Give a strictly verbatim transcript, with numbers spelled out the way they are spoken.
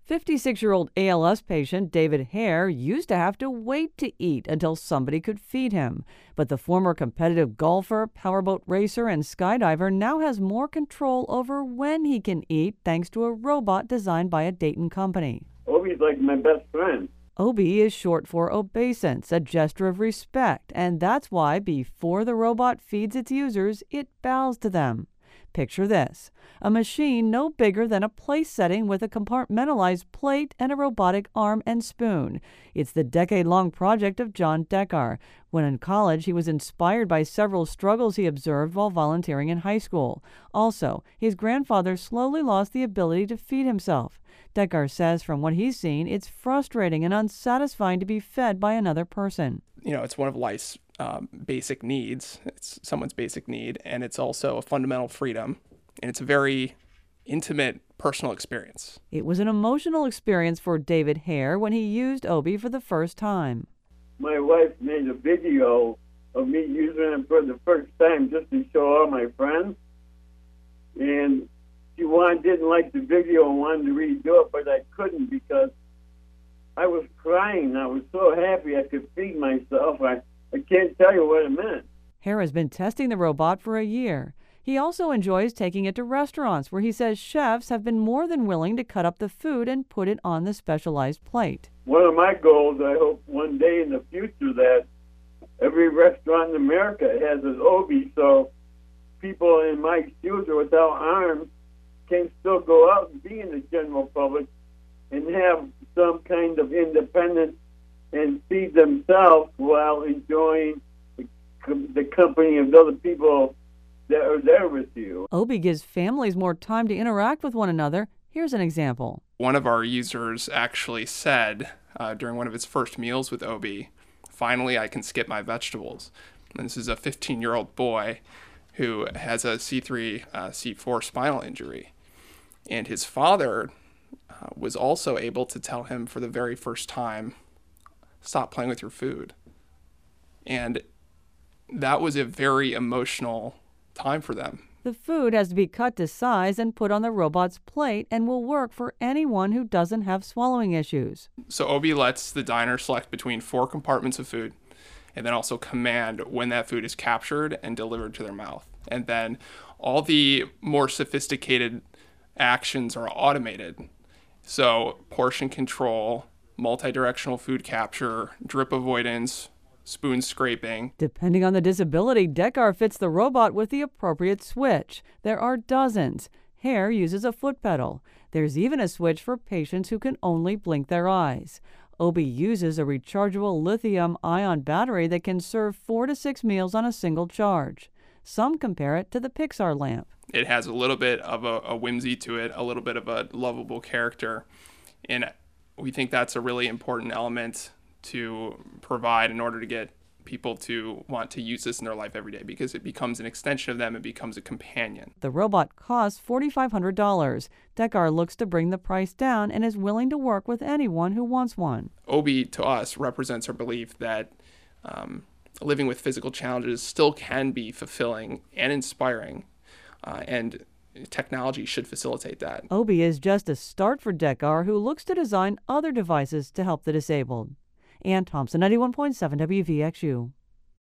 fifty-six-year-old A L S patient David Hare used to have to wait to eat until somebody could feed him. But the former competitive golfer, powerboat racer, and skydiver now has more control over when he can eat thanks to a robot designed by a Dayton company. Obi's like my best friend. Obi is short for obeisance, a gesture of respect, and that's why before the robot feeds its users, it bows to them. Picture this, a machine no bigger than a place setting with a compartmentalized plate and a robotic arm and spoon. It's the decade-long project of John Deckar. When in college, he was inspired by several struggles he observed while volunteering in high school. Also, his grandfather slowly lost the ability to feed himself. Deckar says from what he's seen, it's frustrating and unsatisfying to be fed by another person. You know, it's one of life's um, basic needs. It's someone's basic need, and it's also a fundamental freedom, and it's a very intimate, personal experience. It was an emotional experience for David Hare when he used Obi for the first time. My wife made a video of me using it for the first time just to show all my friends, and she wanted, didn't like the video and wanted to redo it, but I couldn't because I was crying. I was so happy I could feed myself. I, I can't tell you what it meant. Hare has been testing the robot for a year. He also enjoys taking it to restaurants where he says chefs have been more than willing to cut up the food and put it on the specialized plate. One of my goals, I hope one day in the future, that every restaurant in America has an Obi, so people in my shoes or without arms can still go out and be in the general public and have some kind of independence and feed themselves while enjoying the, the company of other people that are there with you. Obi gives families more time to interact with one another. Here's an example. One of our users actually said uh, during one of his first meals with Obi, "Finally, I can skip my vegetables." And this is a fifteen-year-old boy who has a C three, uh, C four spinal injury. And his father uh, was also able to tell him for the very first time, "Stop playing with your food." And that was a very emotional time for them. The food has to be cut to size and put on the robot's plate and will work for anyone who doesn't have swallowing issues. So Obi lets the diner select between four compartments of food and then also command when that food is captured and delivered to their mouth. And then all the more sophisticated actions are automated. So portion control, multi-directional food capture, drip avoidance, spoon scraping. Depending on the disability, Deckar fits the robot with the appropriate switch. There are dozens. Hare uses a foot pedal. There's even a switch for patients who can only blink their eyes. Obi uses a rechargeable lithium-ion battery that can serve four to six meals on a single charge. Some compare it to the Pixar lamp. It has a little bit of a, a whimsy to it, a little bit of a lovable character. And we think that's a really important element to provide in order to get people to want to use this in their life every day, because it becomes an extension of them. It becomes a companion. The robot costs four thousand five hundred dollars. Deckar looks to bring the price down and is willing to work with anyone who wants one. Obi, to us, represents our belief that um, living with physical challenges still can be fulfilling and inspiring, uh, and technology should facilitate that. Obi is just a start for Deckar, who looks to design other devices to help the disabled. Ann Thompson, ninety-one point seven W V X U.